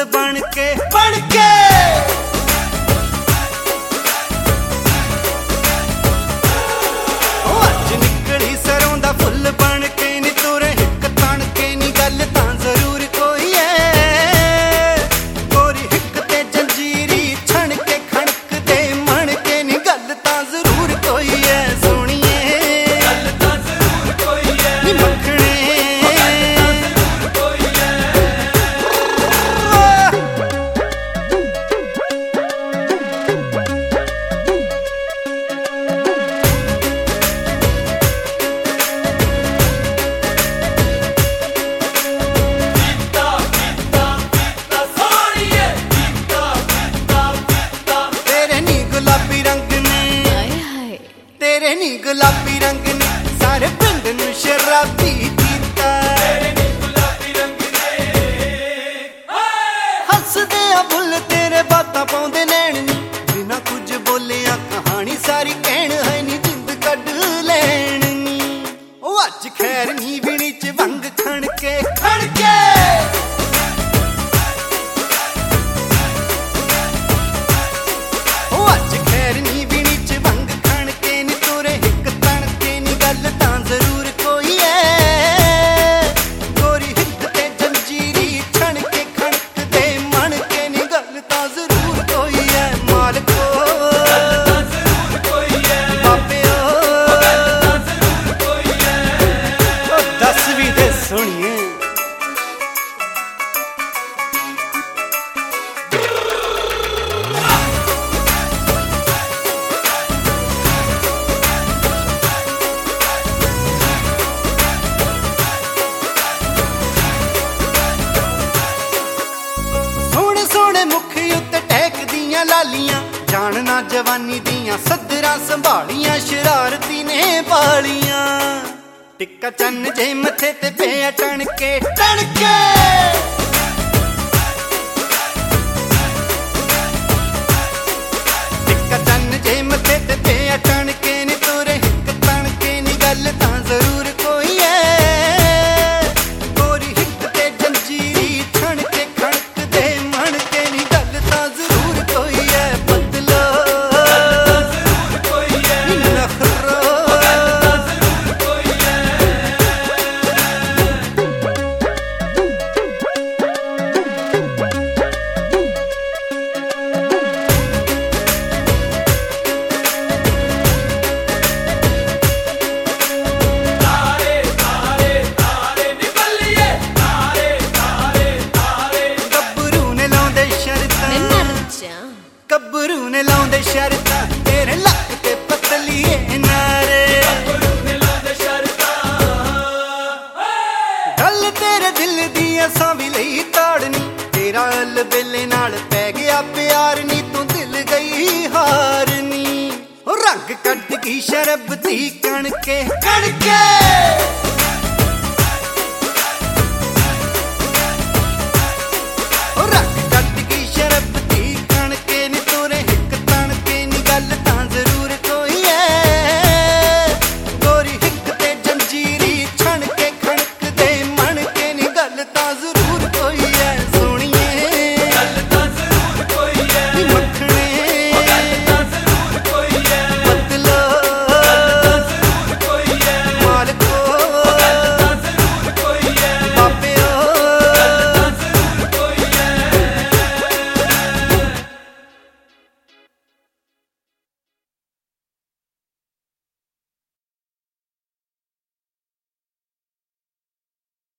बन के अज निकली सरों दा फुल बन के नी तुरे हिक तन के नी गल तां जरूर कोई है गोरी हिक ते जंजीरी छण के खड़क दे मन के नी गल तां जरूर कोई है सोनिए गल तां जरूर कोई है नी मखणे तेरे नी गुलाबी रंग ने सारे पिंड नूं शराबी कीता हसदे आ बुल तेरे बातां पाउंदे नैण नी बिना कुछ बोलिया कहानी सारी कहण है नी जिंद कढ लैण नी ओ अज खैर नी विणी च वंग खण के ओ अज खैर नी विणी च वंग खण के नी तुरे हिक तन के नी गल तां जरूर कोई है गोरी हिक ते जंजीरी छण के खड़क दे मन के नी गल तां जरूर कोई है मालको दस भी दे सुनिए लालियां जानना जवानी दियां सदरां संभालियां शरारती ने पालियां टिक्का चन्न जे मथे ते पिया टण के टिक्का चन्न जे मथे ते पिया टण के नी तुरे हिक तन के नी गल तां जरूर कोई है गोरी हिक ते जंजीरी छण के खड़क दे मन के नी गल तां जरूर कोई है बदलो नखरो गब्बरू ने लाउंदे शरतां तेरे लक ते पतलीए नारे गल तेरे दिल दी असां भी लई ताड़नी तेरा अल बेले नाल पै गया प्यार नी तू दिल गई हारनी रंग कट गई शरब दी कण के